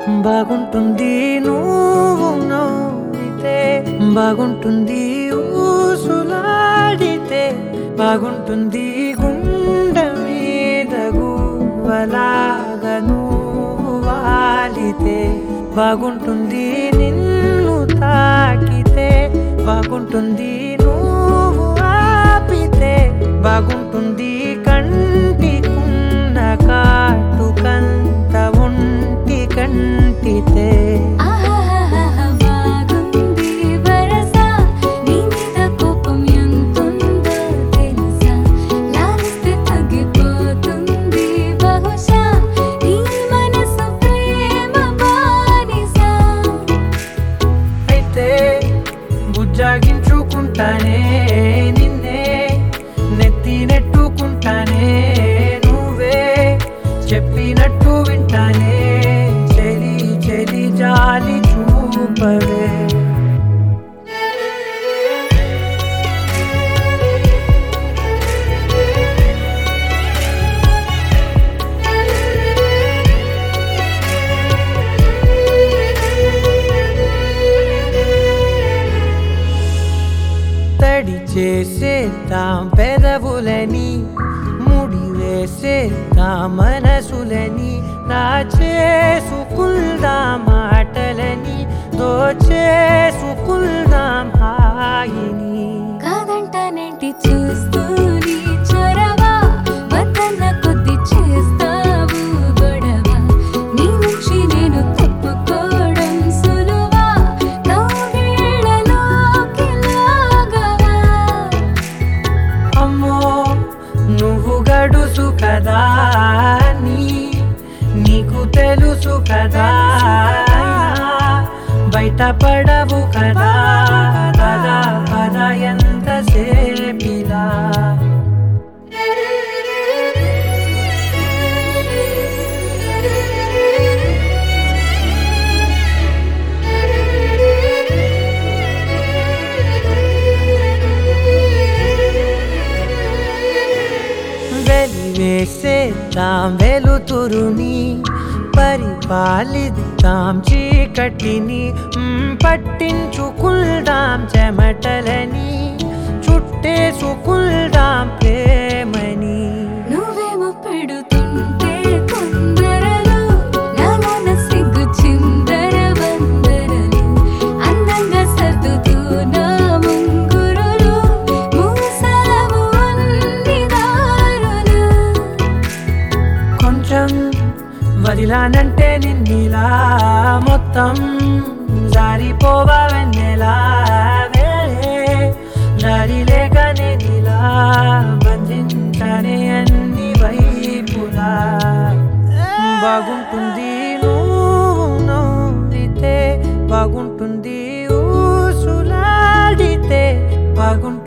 బాగుంటుంది నువ్వు నవ్వితే, బాగుంటుంది ఊసులాడితే, బాగుంటుంది గుండె మీద గువ్వలాగా నువ్వు వాలితే, బాగుంటుంది నిన్ను తాకితే, బాగుంటుంది నువ్వు ఆపితే, బాగుంటుంది కంటికున్న కాటుకంత ఒంటి కంటితే. బుజ్జాగించుకుంటానే నిన్నే, నెత్తి నెట్టుకుంటానే, నువ్వే చెప్పినట్టు వింటానే, చెలి చెలి జాలి చూపవే. తడి చేసేద్దాం పెదవులని, ముడి వేసేద్దాం మనసులని, నా చేసుకుందాం మాటలని, దోచేసుకుందాం హాయిని. కాదంటానేంటి చూస్తూని చొరవా, వద్దన్న కొద్ది చేస్తావు గొడవ, నీ నుంచి నేను తప్పుకోవడం సులువా, నవ్వేళ్ళలోకి లాగవా. అమ్మో నువ్వు గడుసు కదా, నీకు తెలుసు కదా, బయట పడవు కదా, పద పద ఎంతసేపిలా. వెలివేసేద్దాం వెలుతురుని, పరిపాలిద్దాం చీకటిని, పట్టించుకుందాం చెమటలని, చుట్టేసుకుందాం ప్రేమని. నువ్వేమో పెడుతుంటే కొందరలు, నాలోన సిగ్గు చిందర వందరలు, అందంగా సర్దుతూ నా ముంగురులు, మూసావు అన్ని దారులు. కొంచెం వదిలానంటే నిన్నిలా, మొత్తం జారిపోవా వెన్నెలా, దారి లేక నేనిలా బంధించనే అన్ని వైపులా. బాగుంటుంది నువ్వు నవ్వితే, బాగుంటుంది ఊసులాడితే, బాగుంటుంది